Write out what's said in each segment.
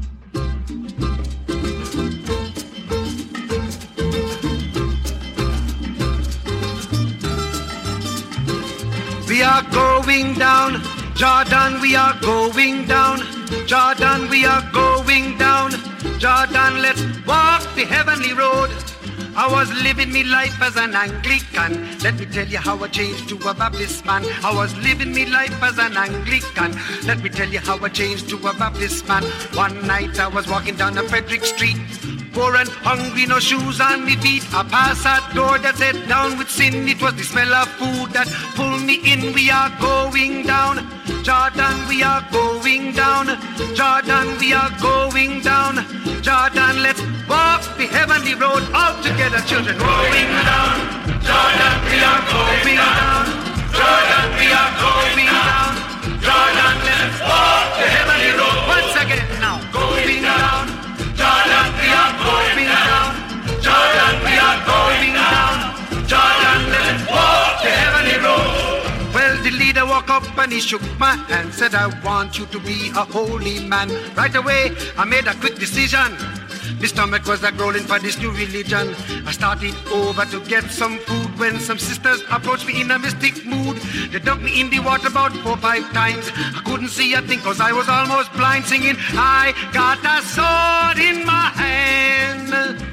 We are going down, Jordan, we are going down, Jordan, we are going down, Jordan, let's walk the heavenly road. I was living me life as an Anglican. Let me tell you how I changed to a Baptist man. I was living me life as an Anglican. Let me tell you how I changed to a Baptist man. One night I was walking down a Frederick Street, poor and hungry, no shoes on me feet. I passed that door that said down with sin. It was the smell of food that pulled me in. We are going down, Jordan, we are going down, Jordan, we are going down, Jordan, let's walk the heavenly road all together, children. Going down, Jordan, we are going down, Jordan, we are going down, Jordan, let's walk the heavenly road. Once again now, going down, Jordan, we are going down, Jordan, we are going down, Jordan, let's walk the heavenly road. Well, the leader walked up and he shook my hand, said, I want you to be a holy man. Right away, I made a quick decision. My stomach was a-growling for this new religion. I started over to get some food when some sisters approached me in a mystic mood. They dunked me in the water about 4 or 5 times. I couldn't see a thing cause I was almost blind, singing, I got a sword in my hand,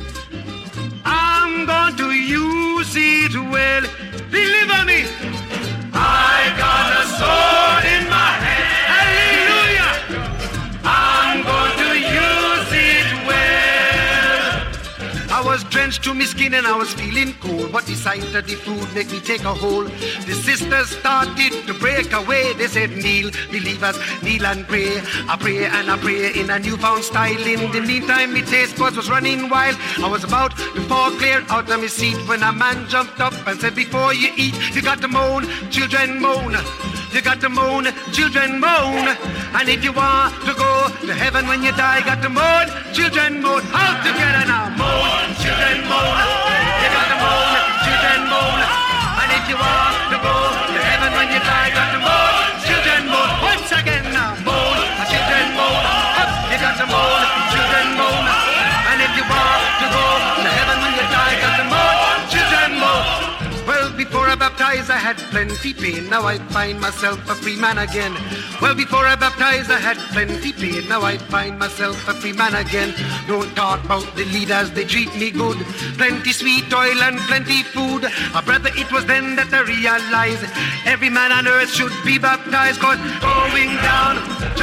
I'm going to use it well. Deliver me. I got a sword in my hand. Hallelujah. I'm going to use it well. I was drenched to my skin and I was feeling cold, but the sight of the food made me take a hold. The sisters started to break away. They said, kneel, believers, kneel and pray. I pray and I pray in a newfound style. In the meantime, my taste buds was running wild. I was about to fall clear out of my seat when a man jumped up and said, before you eat, you got to moan, children moan. You got to moan, children moan. And if you want to go to heaven when you die, got to moan, children moan. All together now, moan, children moan. You got to moan, children moan. And if you want to go to heaven when you die, got to moan, children moan. Once again now, moan, children moan. You got to moan, children moan. And if you want to go to heaven when you die, got to moan, children moan. Well, before I baptized, I had plenty pain. Now I find myself a free man again. Well, before I baptized, I had plenty pain. Now I find myself a free man again. Don't talk about the leaders, they treat me good. Plenty sweet oil and plenty food. Brother, it was then that I realized every man on earth should be baptized. Cause going down,